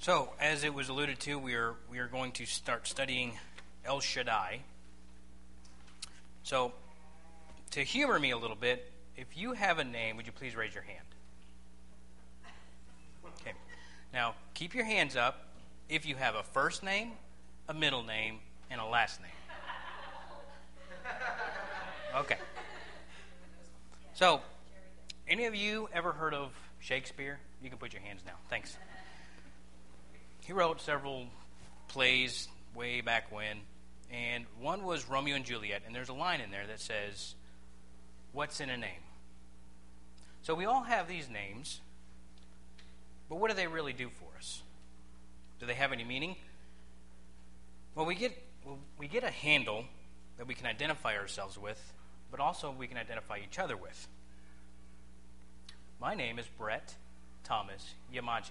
So, as it was alluded to, we are going to start studying El Shaddai. So, to humor me a little bit, if you have a name, would you please raise your hand? Okay. Now, keep your hands up if you have a first name, a middle name, and a last name. Okay. So, any of you ever heard of Shakespeare? You can put your hands down. Thanks. He wrote several plays way back when, and one was Romeo and Juliet, and there's a line in there that says, "What's in a name?" So we all have these names, but what do they really do for us? Do they have any meaning? Well, we get a handle that we can identify ourselves with, but also we can identify each other with. My name is Brett Thomas Yamaji.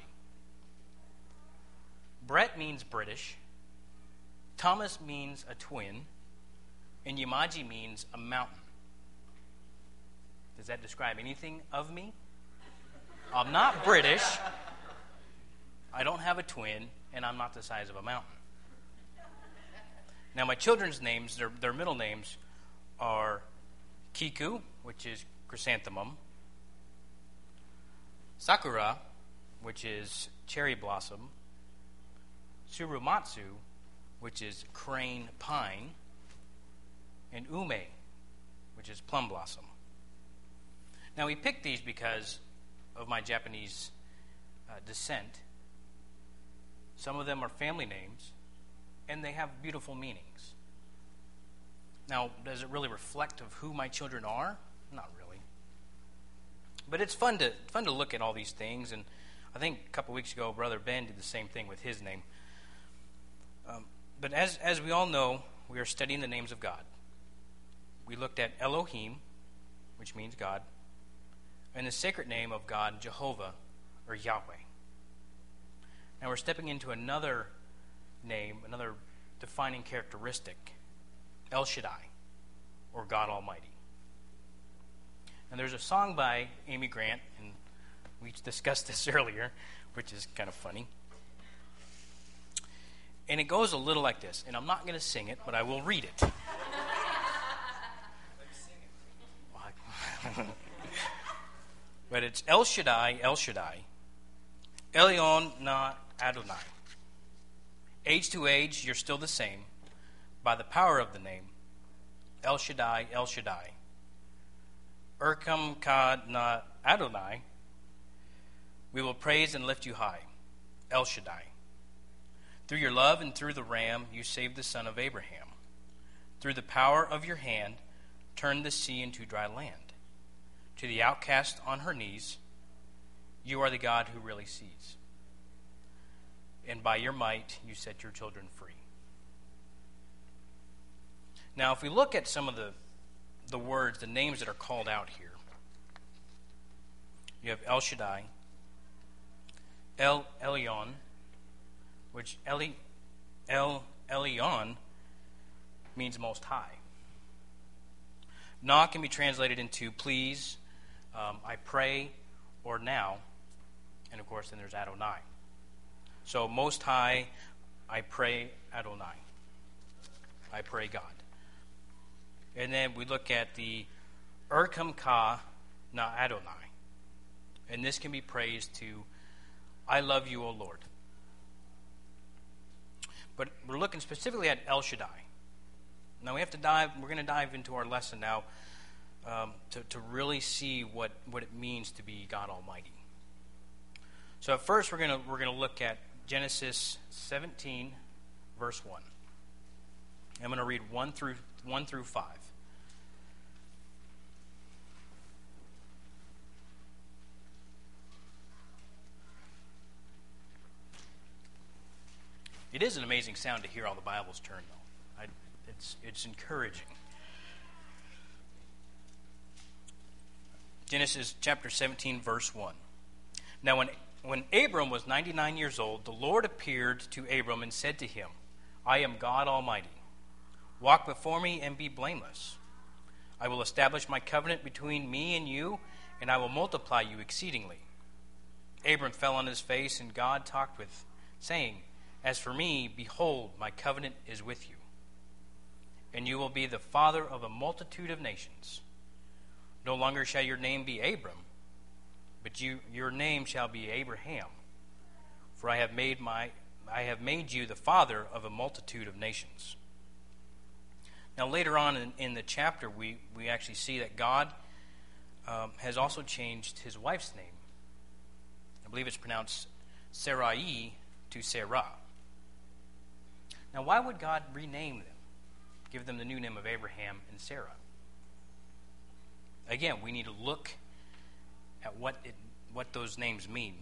Brett means British, Thomas means a twin, and Yamaji means a mountain. Does that describe anything of me? I'm not British, I don't have a twin, and I'm not the size of a mountain. Now, my children's names, their middle names, are Kiku, which is chrysanthemum, Sakura, which is cherry blossom, Tsurumatsu, which is crane pine, and Ume, which is plum blossom. Now, we picked these because of my Japanese descent. Some of them are family names, and they have beautiful meanings. Now, does it really reflect of who my children are? Not really. But it's fun to look at all these things, and I think a couple weeks ago, Brother Ben did the same thing with his name. But as we all know, we are studying the names of God. We looked at Elohim, which means God, and the sacred name of God, Jehovah, or Yahweh. Now we're stepping into another name, another defining characteristic, El Shaddai, or God Almighty. And there's a song by Amy Grant, and we discussed this earlier, which is kind of funny. And it goes a little like this, and I'm not going to sing it, but I will read it. But it's El Shaddai, El Shaddai, Elyon na Adonai. Age to age, you're still the same. By the power of the name, El Shaddai, El Shaddai. Urkam ka na Adonai. We will praise and lift you high, El Shaddai. Through your love and through the ram, you saved the son of Abraham. Through the power of your hand, turned the sea into dry land. To the outcast on her knees, you are the God who really sees. And by your might, you set your children free. Now, if we look at some of the words, the names that are called out here, you have El Shaddai, El Elyon, which El Elyon means most high. Na can be translated into please, I pray, or now. And of course, then there's Adonai. So most high, I pray Adonai. I pray God. And then we look at the Urkam ka na Adonai. And this can be praised to I love you, O Lord. But we're looking specifically at El Shaddai. Now we're going to dive into our lesson now to really see what it means to be God Almighty. So at first we're going to look at Genesis 17, verse 1. I'm going to read 1 through 5. It is an amazing sound to hear all the Bibles turn, though. It's encouraging. Genesis chapter 17, verse 1. Now when Abram was 99 years old, the Lord appeared to Abram and said to him, I am God Almighty. Walk before me and be blameless. I will establish my covenant between me and you, and I will multiply you exceedingly. Abram fell on his face, and God talked with saying, "As for me, behold, my covenant is with you, and you will be the father of a multitude of nations. No longer shall your name be Abram, but your name shall be Abraham, for I have made you the father of a multitude of nations." Now later on in the chapter, we actually see that God has also changed his wife's name. I believe it's pronounced Sarai to Sarah. Now why would God rename them? Give them the new name of Abraham and Sarah? Again, we need to look at what those names mean.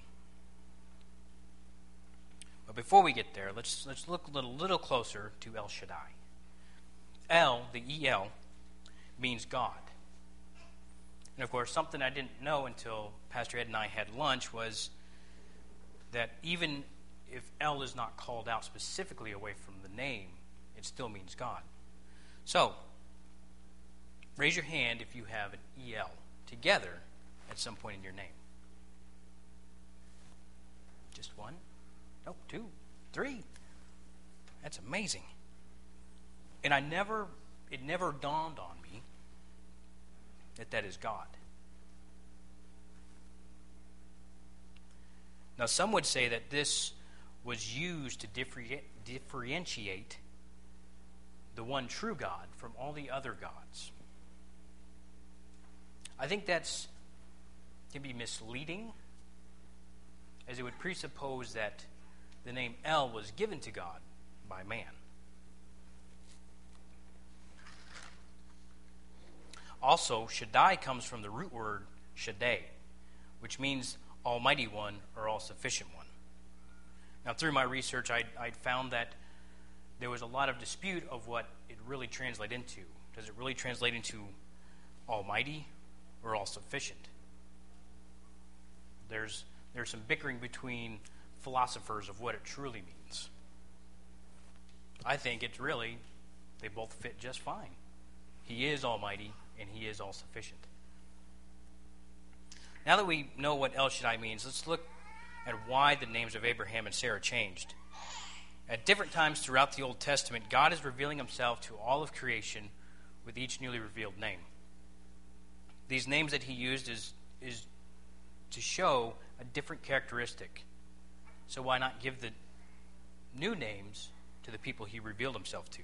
But before we get there, let's look a little closer to El Shaddai. El, the E-L, means God. And of course, something I didn't know until Pastor Ed and I had lunch was that even if El is not called out specifically away from the name, it still means God. So, raise your hand if you have an E-L together at some point in your name. Just one? Nope, two, three. That's amazing. And it never dawned on me that is God. Now, some would say that this was used to differentiate the one true God from all the other gods. I think that's can be misleading, as it would presuppose that the name El was given to God by man. Also, Shaddai comes from the root word Shaddai, which means Almighty One or All-Sufficient One. Now, through my research, I found that there was a lot of dispute of what it really translates into. Does it really translate into Almighty or All-Sufficient? There's some bickering between philosophers of what it truly means. I think it's really, they both fit just fine. He is Almighty and he is all-sufficient. Now that we know what El Shaddai means, let's look at why the names of Abraham and Sarah changed. At different times throughout the Old Testament, God is revealing himself to all of creation with each newly revealed name. These names that he used is to show a different characteristic. So why not give the new names to the people he revealed himself to?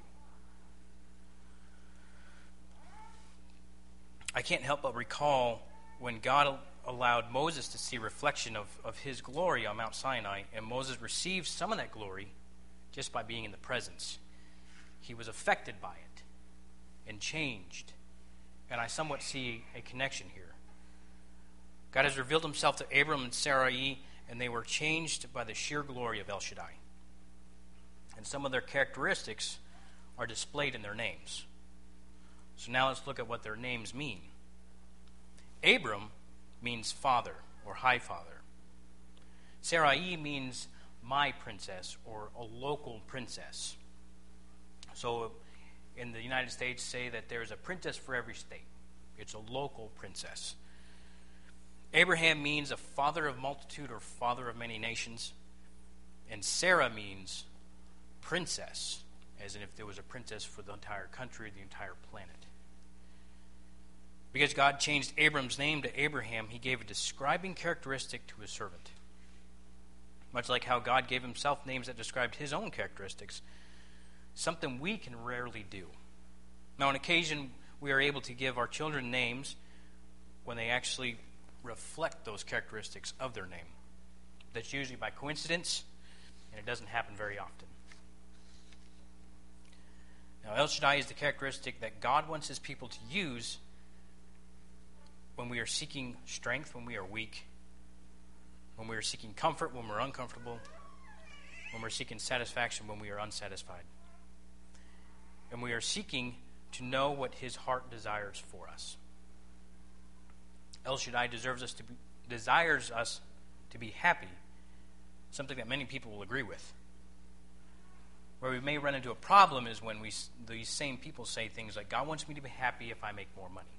I can't help but recall when God allowed Moses to see a reflection of his glory on Mount Sinai, and Moses received some of that glory just by being in the presence. He was affected by it and changed. And I somewhat see a connection here. God has revealed himself to Abram and Sarai, and they were changed by the sheer glory of El Shaddai. And some of their characteristics are displayed in their names. So now let's look at what their names mean. Abram means father or high father. Sarai means my princess or a local princess. So in the United States, say that there's a princess for every state. It's a local princess. Abraham means a father of multitude or father of many nations. And Sarah means princess, as in if there was a princess for the entire country, the entire planet. Because God changed Abram's name to Abraham, he gave a describing characteristic to his servant. Much like how God gave himself names that described his own characteristics, something we can rarely do. Now, on occasion, we are able to give our children names when they actually reflect those characteristics of their name. That's usually by coincidence, and it doesn't happen very often. Now, El Shaddai is the characteristic that God wants his people to use when we are seeking strength, when we are weak, when we are seeking comfort, when we're uncomfortable, when we're seeking satisfaction, when we are unsatisfied. And we are seeking to know what his heart desires for us. El Shaddai desires us to be happy, something that many people will agree with. Where we may run into a problem is when these same people say things like, God wants me to be happy if I make more money.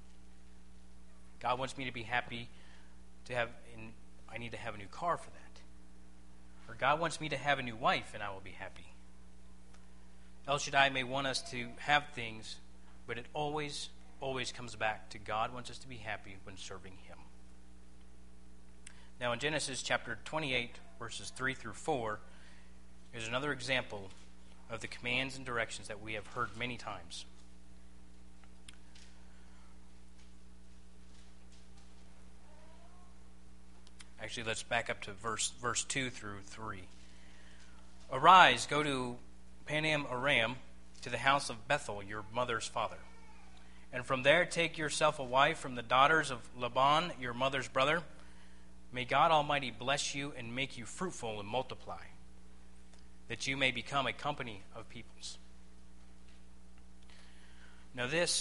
God wants me to be happy and I need to have a new car for that. Or God wants me to have a new wife and I will be happy. El Shaddai may want us to have things, but it always comes back to God wants us to be happy when serving Him. Now in Genesis chapter 28, verses 3 through 4, is another example of the commands and directions that we have heard many times. Actually, let's back up to verse 2 through 3. Arise, go to Padan Aram, to the house of Bethuel, your mother's father. And from there take yourself a wife from the daughters of Laban, your mother's brother. May God Almighty bless you and make you fruitful and multiply, that you may become a company of peoples. Now this,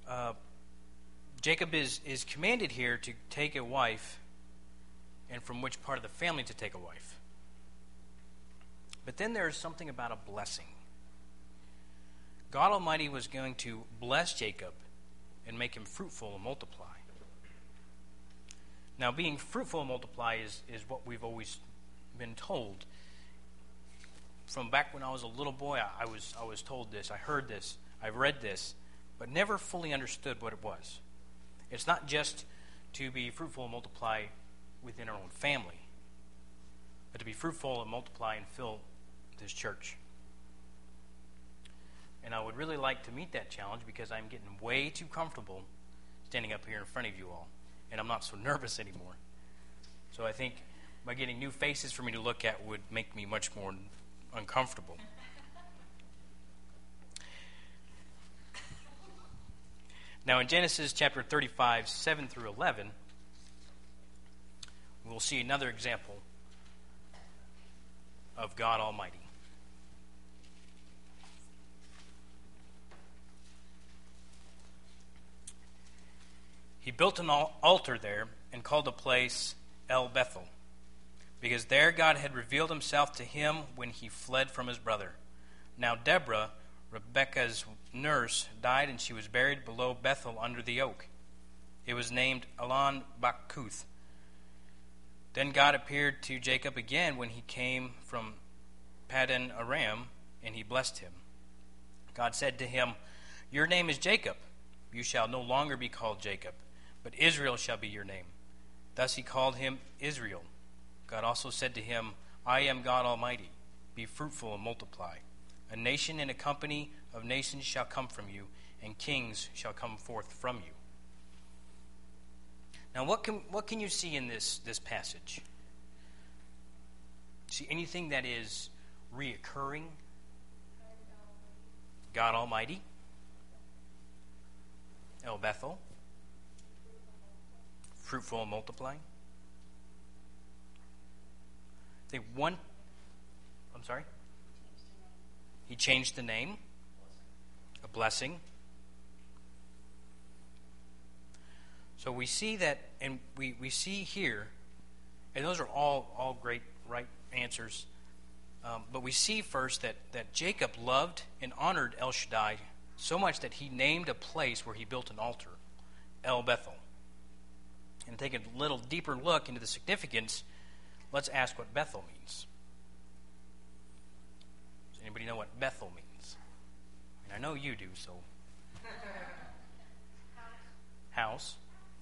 Jacob is commanded here to take a wife, and from which part of the family to take a wife. But then there is something about a blessing. God Almighty was going to bless Jacob and make him fruitful and multiply. Now, being fruitful and multiply is what we've always been told. From back when I was a little boy, I was told this, I heard this, I read this, but never fully understood what it was. It's not just to be fruitful and multiply within our own family, but to be fruitful and multiply and fill this church. And I would really like to meet that challenge because I'm getting way too comfortable standing up here in front of you all, and I'm not so nervous anymore. So I think by getting new faces for me to look at would make me much more uncomfortable. Now in Genesis chapter 35, 7 through 11, we'll see another example of God Almighty. He built an altar there and called the place El Bethel, because there God had revealed himself to him when he fled from his brother. Now Deborah, Rebekah's nurse, died, and she was buried below Bethel under the oak. It was named Elon Bakuth. Then God appeared to Jacob again when he came from Padan Aram, and he blessed him. God said to him, "Your name is Jacob. You shall no longer be called Jacob, but Israel shall be your name." Thus he called him Israel. God also said to him, "I am God Almighty. Be fruitful and multiply. A nation and a company of nations shall come from you, and kings shall come forth from you." Now, what can you see in this passage? See anything that is reoccurring? God Almighty, El Bethel, fruitful and multiplying. I think one. I'm sorry. He changed the name. A blessing. So we see that, and we see here, and those are all great, right answers. But we see first that Jacob loved and honored El Shaddai so much that he named a place where he built an altar, El Bethel. And take a little deeper look into the significance, let's ask what Bethel means. Does anybody know what Bethel means? And I know you do, so. House.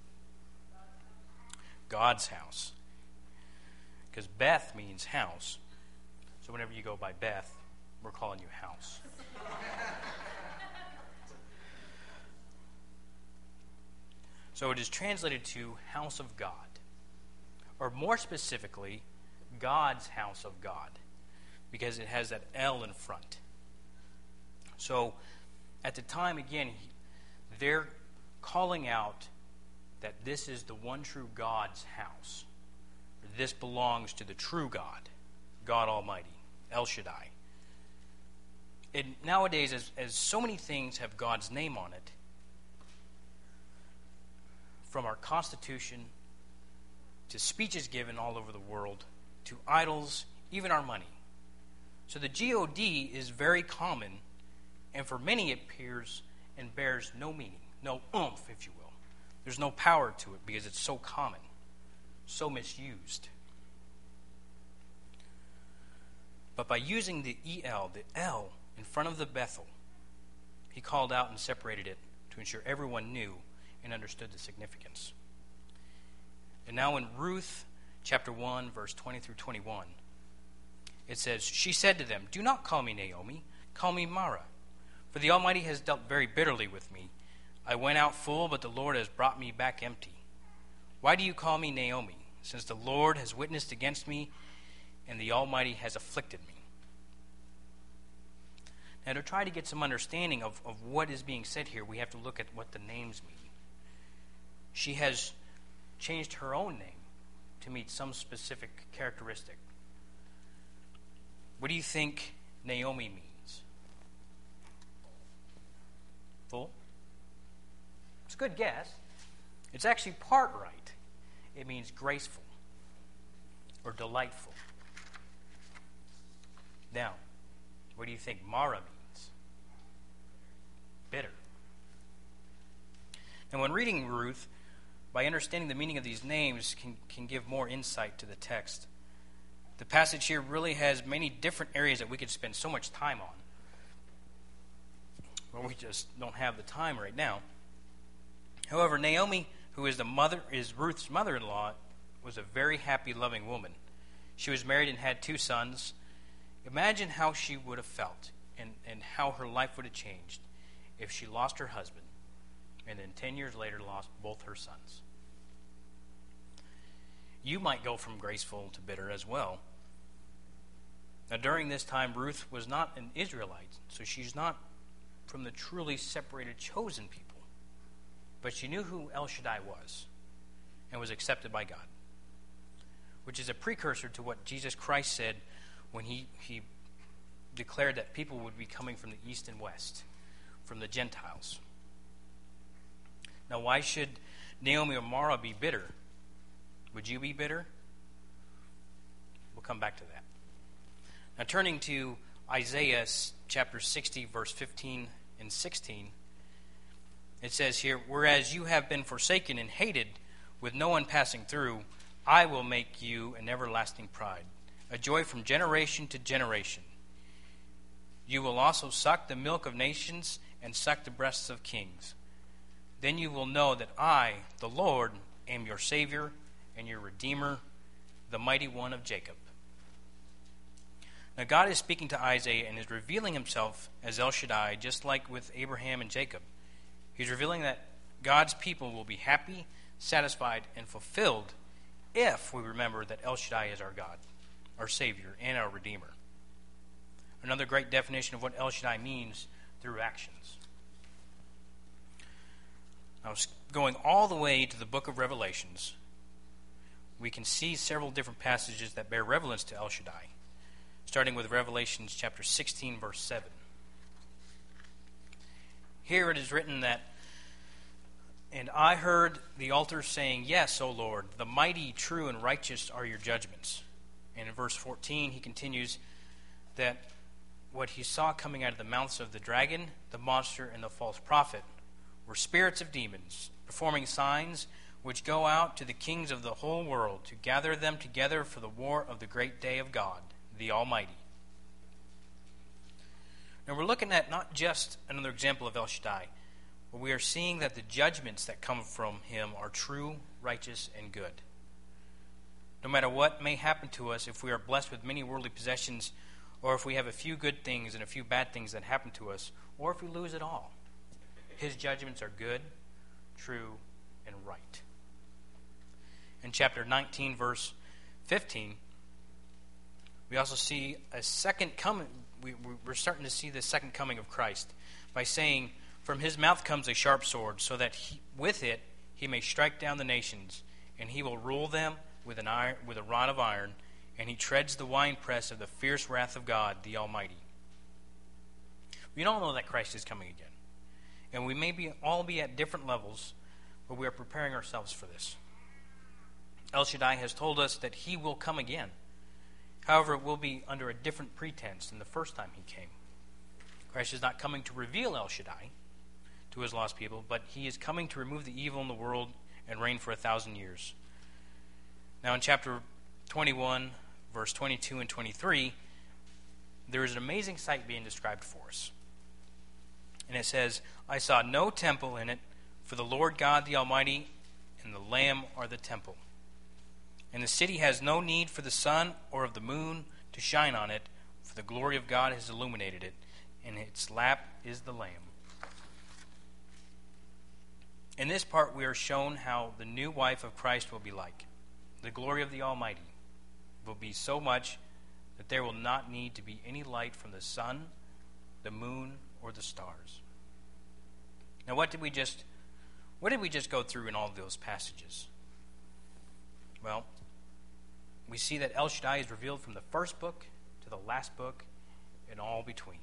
God's house. Because Beth means house. So whenever you go by Beth, we're calling you house. So it is translated to house of God. Or more specifically, God's house of God. Because it has that L in front. So at the time, again, they're calling out that this is the one true God's house. This belongs to the true God, God Almighty, El Shaddai. And nowadays, as so many things have God's name on it, from our Constitution to speeches given all over the world, to idols, even our money. So the G-O-D is very common, and for many it appears and bears no meaning, no oomph, if you will. There's no power to it because it's so common, so misused. But by using the el, the L, in front of the Bethel, he called out and separated it to ensure everyone knew and understood the significance. And now in Ruth chapter 1, verse 20 through 21, it says, "She said to them, 'Do not call me Naomi, call me Mara, for the Almighty has dealt very bitterly with me. I went out full, but the Lord has brought me back empty. Why do you call me Naomi, since the Lord has witnessed against me, and the Almighty has afflicted me?'" Now, to try to get some understanding of what is being said here, we have to look at what the names mean. She has changed her own name to meet some specific characteristic. What do you think Naomi means? Full? It's a good guess. It's actually part right. It means graceful or delightful. Now, what do you think Mara means? Bitter. And when reading Ruth, by understanding the meaning of these names can give more insight to the text. The passage here really has many different areas that we could spend so much time on. But we just don't have the time right now. However, Naomi, who is Ruth's mother-in-law, was a very happy, loving woman. She was married and had 2 sons. Imagine how she would have felt and how her life would have changed if she lost her husband and then 10 years later lost both her sons. You might go from graceful to bitter as well. Now, during this time, Ruth was not an Israelite, so she's not from the truly separated, chosen people. But she knew who El Shaddai was and was accepted by God, which is a precursor to what Jesus Christ said when he declared that people would be coming from the east and west, from the Gentiles. Now, why should Naomi or Mara be bitter? Would you be bitter? We'll come back to that. Now, turning to Isaiah chapter 60, verse 15 and 16, it says here, "Whereas you have been forsaken and hated, with no one passing through, I will make you an everlasting pride, a joy from generation to generation. You will also suck the milk of nations and suck the breasts of kings. Then you will know that I, the Lord, am your Savior and your Redeemer, the Mighty One of Jacob." Now, God is speaking to Isaiah and is revealing himself as El Shaddai, just like with Abraham and Jacob. He's revealing that God's people will be happy, satisfied, and fulfilled if we remember that El Shaddai is our God, our Savior, and our Redeemer. Another great definition of what El Shaddai means through actions. Now, going all the way to the book of Revelations, we can see several different passages that bear relevance to El Shaddai, starting with Revelation chapter 16, verse 7. Here it is written that, "And I heard the altar saying, 'Yes, O Lord, the mighty, true, and righteous are your judgments.'" And in verse 14, he continues that what he saw coming out of the mouths of the dragon, the monster, and the false prophet were spirits of demons, performing signs which go out to the kings of the whole world to gather them together for the war of the great day of God, the Almighty. Now we're looking at not just another example of El Shaddai, but we are seeing that the judgments that come from him are true, righteous, and good. No matter what may happen to us, if we are blessed with many worldly possessions, or if we have a few good things and a few bad things that happen to us, or if we lose it all, his judgments are good, true, and right. In chapter 19, verse 15, we also see a second coming. We're starting to see the second coming of Christ by saying, "From his mouth comes a sharp sword, so that with it he may strike down the nations, and he will rule them with a rod of iron, and he treads the winepress of the fierce wrath of God, the Almighty." We all know that Christ is coming again, and we may all be at different levels, but we are preparing ourselves for this. El Shaddai has told us that he will come again. However, it will be under a different pretense than the first time he came. Christ is not coming to reveal El Shaddai to his lost people, but he is coming to remove the evil in the world and reign for 1,000 years. Now in chapter 21, verse 22 and 23, there is an amazing sight being described for us. And it says, I saw no temple in it, for the Lord God the Almighty and the Lamb are the temple. And the city has no need for the sun or of the moon to shine on it, for the glory of God has illuminated it, and its lamp is the Lamb. In this part we are shown how the new wife of Christ will be like. The glory of the Almighty will be so much that there will not need to be any light from the sun, the moon, or the stars. Now what did we just go through in all of those passages? Well, we see that El Shaddai is revealed from the first book to the last book and all between.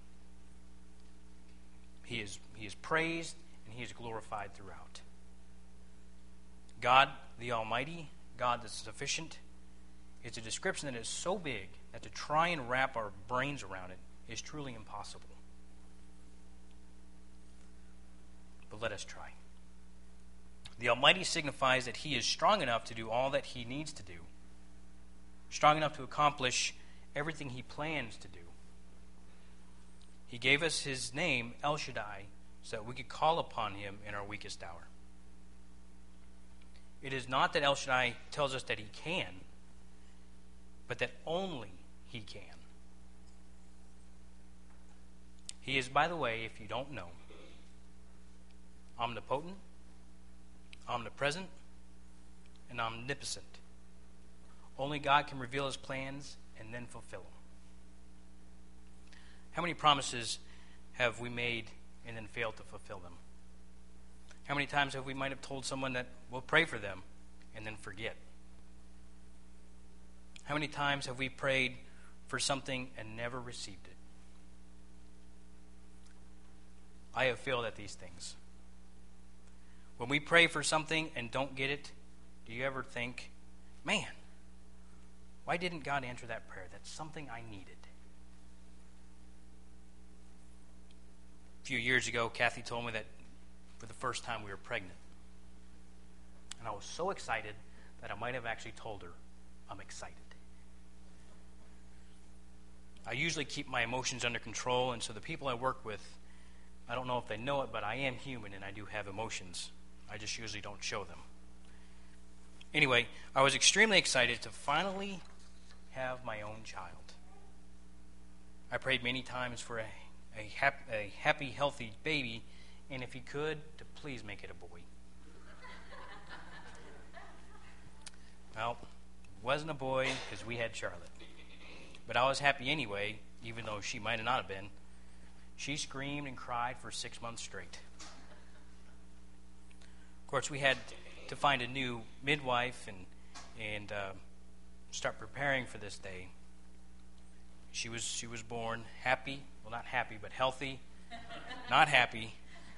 He is praised and he is glorified throughout. God the Almighty, God the Sufficient, is a description that is so big that to try and wrap our brains around it is truly impossible. But let us try. The Almighty signifies that he is strong enough to do all that he needs to do, strong enough to accomplish everything he plans to do. He gave us his name, El Shaddai, so that we could call upon him in our weakest hour. It is not that El Shaddai tells us that he can, but that only he can. He is, by the way, if you don't know, omnipotent, omnipresent, and omnipotent. Only God can reveal his plans and then fulfill them. How many promises have we made and then failed to fulfill them? How many times have we might have told someone that we'll pray for them and then forget? How many times have we prayed for something and never received it? I have failed at these things. When we pray for something and don't get it, do you ever think, man, why didn't God answer that prayer? That's something I needed. A few years ago, Kathy told me that for the first time we were pregnant. And I was so excited that I might have actually told her, I'm excited. I usually keep my emotions under control, and so the people I work with, I don't know if they know it, but I am human and I do have emotions. I just usually don't show them. Anyway, I was extremely excited to finally have my own child. I prayed many times for a happy, healthy baby, and if he could, to please make it a boy. Well, it wasn't a boy because we had Charlotte. But I was happy anyway, even though she might have not have been. She screamed and cried for 6 months straight. Of course, we had to find a new midwife and start preparing for this day. She was born happy, well, not happy, but healthy, not happy.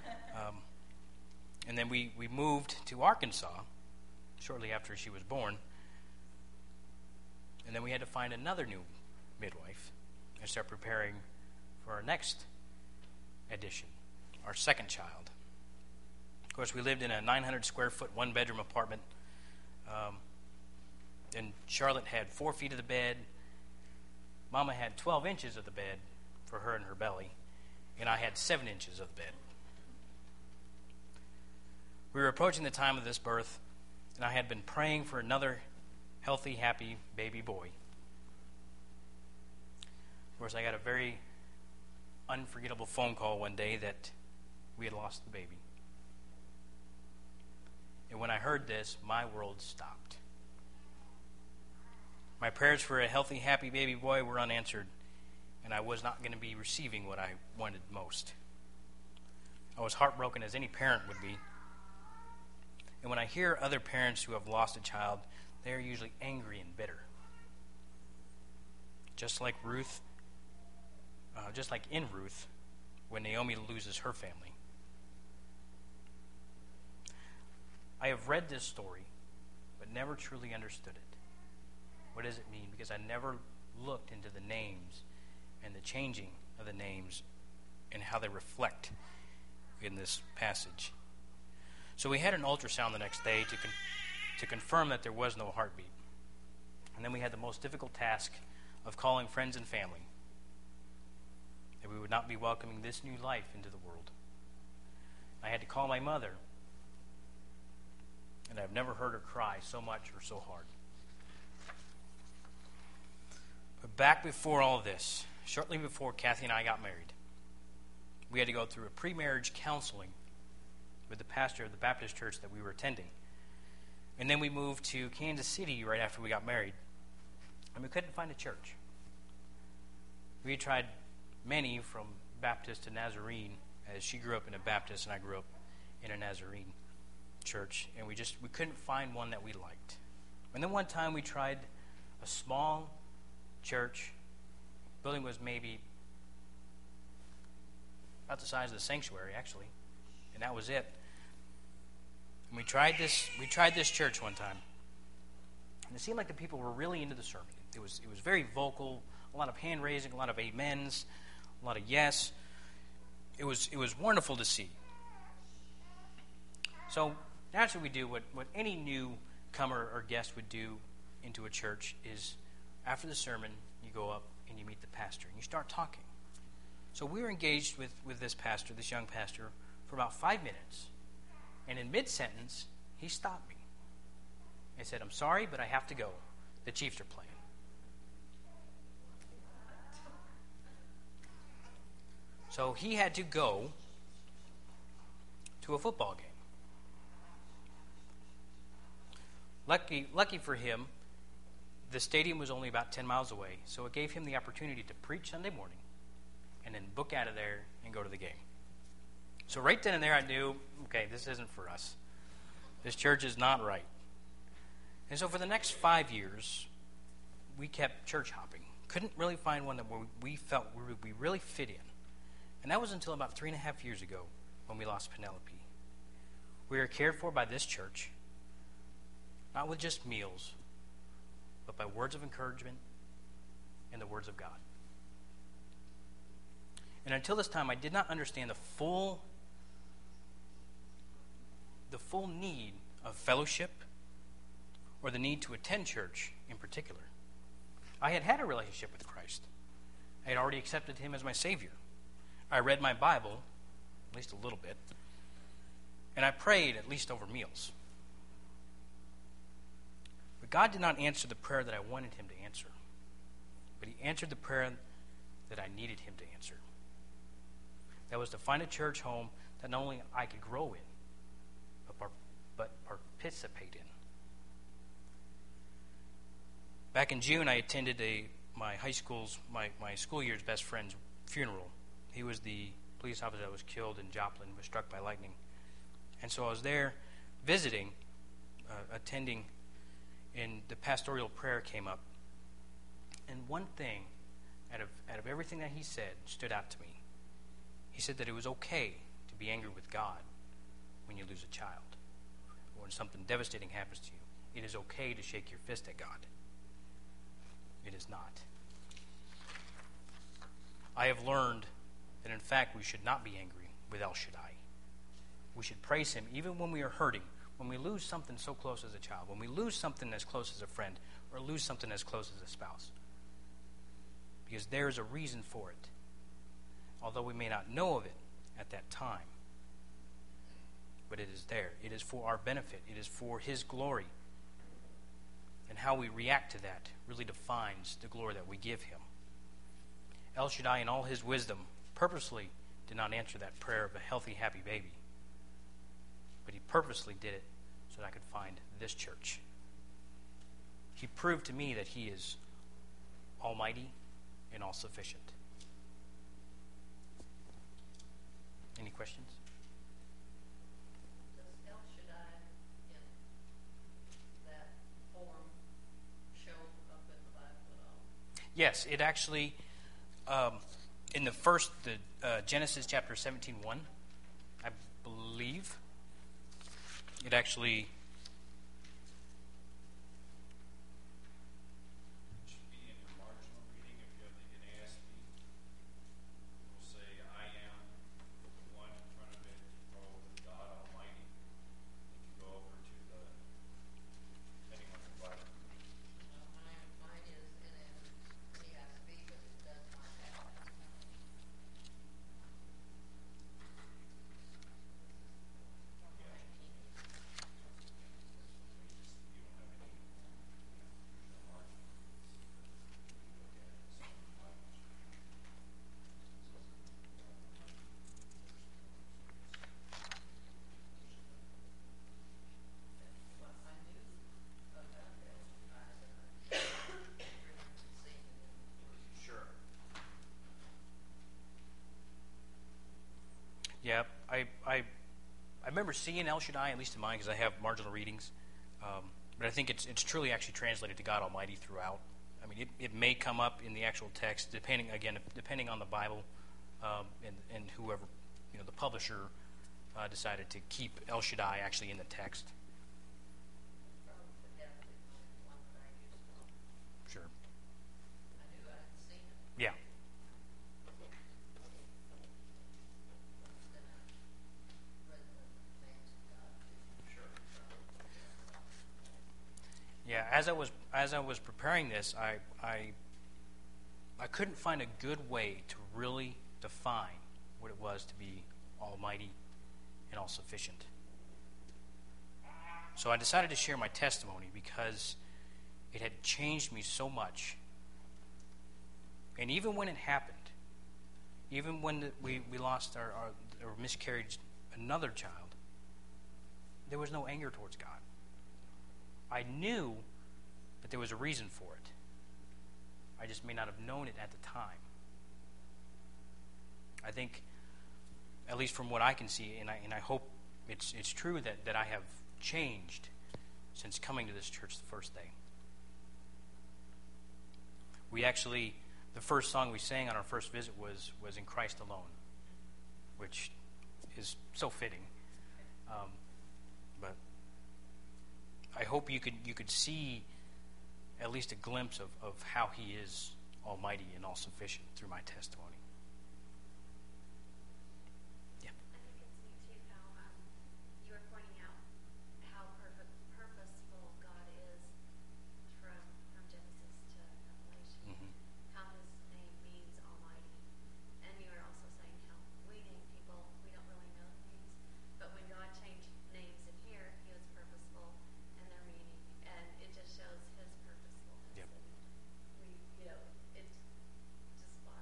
And then we moved to Arkansas shortly after she was born. And then we had to find another new midwife and start preparing for our next addition, our second child. Of course, we lived in a 900 square foot, one-bedroom apartment. And Charlotte had 4 feet of the bed. Mama had 12 inches of the bed for her and her belly. And I had 7 inches of the bed. We were approaching the time of this birth, and I had been praying for another healthy, happy baby boy. Of course, I got a very unforgettable phone call one day that we had lost the baby. And when I heard this, my world stopped. My prayers for a healthy, happy baby boy were unanswered, and I was not going to be receiving what I wanted most. I was heartbroken as any parent would be. And when I hear other parents who have lost a child, they are usually angry and bitter. Just like in Ruth, when Naomi loses her family. I have read this story, but never truly understood it. What does it mean? Because I never looked into the names and the changing of the names and how they reflect in this passage. So we had an ultrasound the next day to confirm that there was no heartbeat. And then we had the most difficult task of calling friends and family. not be welcoming this new life into the world. I had to call my mother, and I've never heard her cry so much or so hard. But back before all this, shortly before Kathy and I got married, we had to go through a pre-marriage counseling with the pastor of the Baptist church that we were attending. And then we moved to Kansas City right after we got married, and we couldn't find a church. We tried many, from Baptist to Nazarene, as she grew up in a Baptist and I grew up in a Nazarene church, and we couldn't find one that we liked. And then one time we tried a small church. The building was maybe about the size of the sanctuary, actually, and that was it. And we tried this church one time, and it seemed like the people were really into the sermon. It was very vocal, a lot of hand raising, a lot of amens, a lot of yes. It was wonderful to see. So that's what we do. What any newcomer or guest would do into a church is, after the sermon, you go up and you meet the pastor and you start talking. So we were engaged with this pastor, this young pastor, for about 5 minutes. And in mid-sentence, he stopped me and said, "I'm sorry, but I have to go. The Chiefs are playing." So he had to go to a football game. Lucky for him, the stadium was only about 10 miles away, so it gave him the opportunity to preach Sunday morning and then book out of there and go to the game. So right then and there I knew, okay, this isn't for us. This church is not right. And so for the next 5 years, we kept church hopping. Couldn't really find one that we felt we really fit in. And that was until about 3.5 years ago when we lost Penelope. We were cared for by this church, not with just meals, but by words of encouragement and the words of God. And until this time, I did not understand the full need of fellowship or the need to attend church in particular. I had a relationship with Christ. I had already accepted him as my Savior. I read my Bible, at least a little bit, and I prayed at least over meals. But God did not answer the prayer that I wanted him to answer, but he answered the prayer that I needed him to answer. That was to find a church home that not only I could grow in, but participate in. Back in June, I attended my school year's best friend's funeral. He was the police officer that was killed in Joplin, was struck by lightning. And so I was there visiting, attending, and the pastoral prayer came up. And one thing out of everything that he said stood out to me. He said that it was okay to be angry with God when you lose a child, or when something devastating happens to you. It is okay to shake your fist at God. It is not. I have learned that in fact we should not be angry with El Shaddai. We should praise him even when we are hurting, when we lose something so close as a child, when we lose something as close as a friend, or lose something as close as a spouse. Because there is a reason for it, although we may not know of it at that time. But it is there. It is for our benefit. It is for his glory. And how we react to that really defines the glory that we give him. El Shaddai, in all his wisdom, purposely did not answer that prayer of a healthy, happy baby. But he purposely did it so that I could find this church. He proved to me that he is almighty and all-sufficient. Any questions? Does El Shaddai in that form show up in the Bible at all? Yes, it actually, in Genesis chapter 17:1, I believe, it actually should be in your marginal reading. If you have the NASB, it will say, "I am," with the one in front of it, go over to God Almighty. If you go over to the, depending on your Bible. Mine is in NASB, but it does not have that. Yeah, I remember seeing El Shaddai, at least in mine, because I have marginal readings. But I think it's truly actually translated to God Almighty throughout. I mean, it may come up in the actual text, depending on the Bible, and whoever, the publisher decided to keep El Shaddai actually in the text. From the definitely one that I used to. Sure. I knew I'd seen it. Yeah. Then I read the names of God too. Sure. Yeah, as I was preparing this, I couldn't find a good way to really define what it was to be almighty and all sufficient. So I decided to share my testimony because it had changed me so much. And even when it happened, even when we lost or miscarried another child, there was no anger towards God. I knew that there was a reason for it. I just may not have known it at the time. I think, at least from what I can see, and I hope it's true that I have changed since coming to this church the first day. We actually, the first song we sang on our first visit was In Christ Alone, which is so fitting. But I hope you could see at least a glimpse of how He is almighty and all sufficient through my testimony. Yeah. I think it's neat too how you were pointing out how purposeful God is from Genesis to Revelation. Mm-hmm. How His name means Almighty, and you were also saying how we name people, we don't really know the names, but when God changed names in here, He was purposeful in their meaning, and it just shows His purposefulness. Yep. And it's just by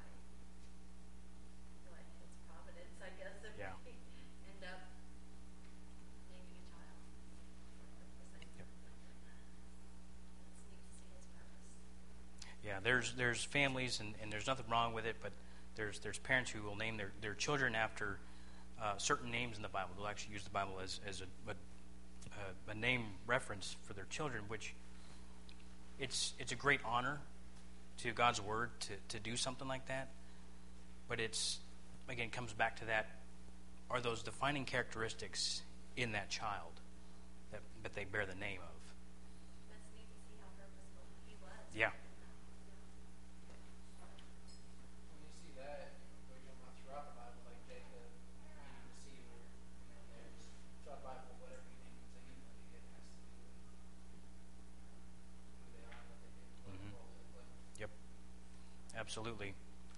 like His providence, I guess, if Yeah. we end up naming a child with the same. Yep. It's neat to see His purpose. Yeah, there's families, and there's nothing wrong with it, but there's parents who will name their children after certain names in the Bible. They'll actually use the Bible as a name reference for their children, which it's a great honor to God's Word to do something like that. But it's, again, comes back to that, are those defining characteristics in that child that they bear the name of? That's neat to see how purposeful He was. Yeah. When you see that, we come out throughout the Bible, like Jacob eating the seed, or there's throughout the Bible, whatever you name it, it has to do with who they are, what they did, what Mhm. role they play. Yep. Absolutely.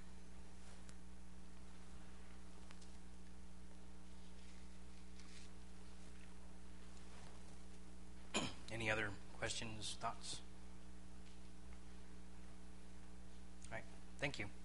Any other questions, thoughts? All right. Thank you.